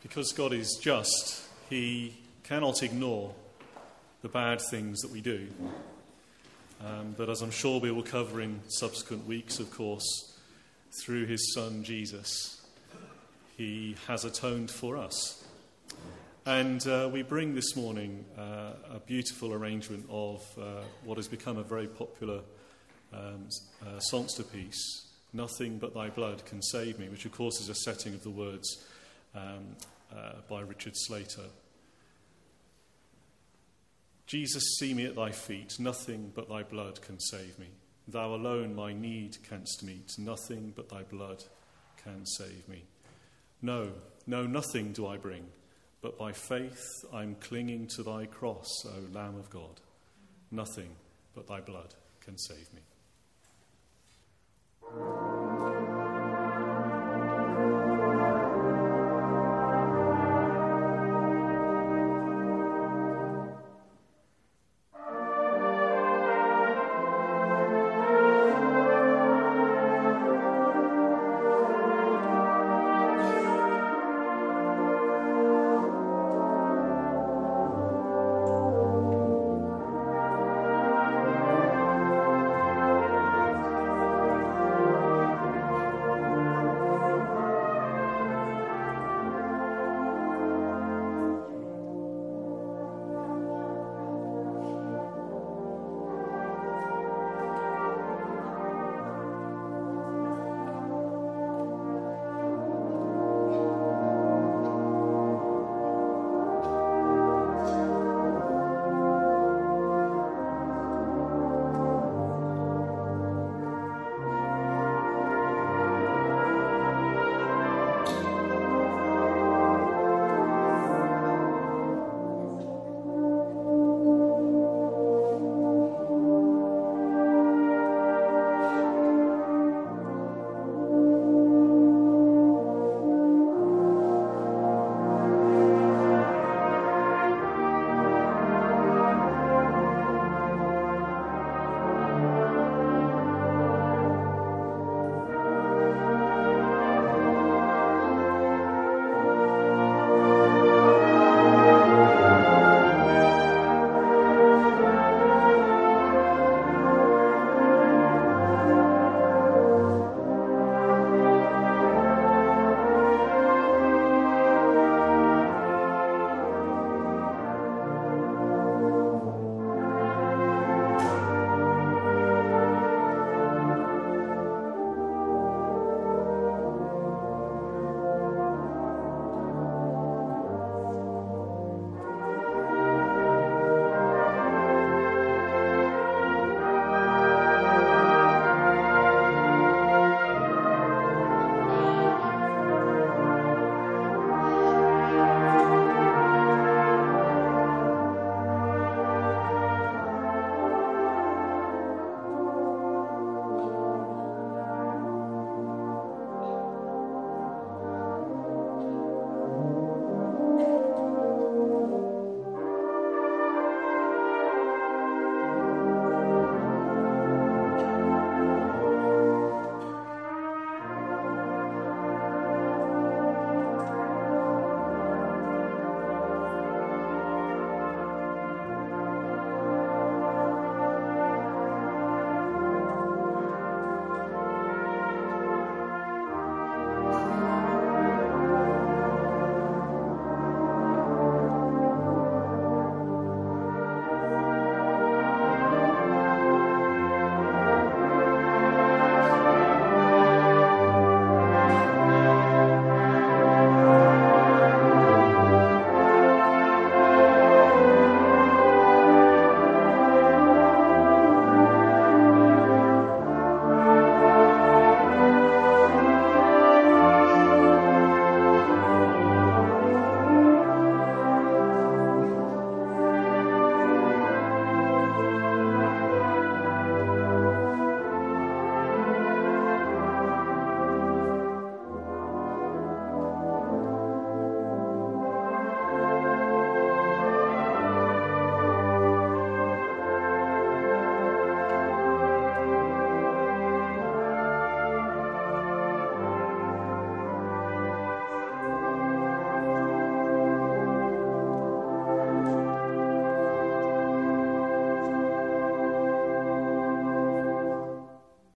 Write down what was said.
Because God is just, he cannot ignore the bad things that we do. But as I'm sure we will cover in subsequent weeks, of course, through his Son Jesus, he has atoned for us. And we bring this morning a beautiful arrangement of what has become a very popular songster piece, Nothing But Thy Blood Can Save Me, which of course is a setting of the words by Richard Slater. Jesus, see me at thy feet, nothing but thy blood can save me. Thou alone my need canst meet, nothing but thy blood can save me. No, nothing do I bring, but by faith I'm clinging to thy cross, O Lamb of God. Nothing but thy blood can save me.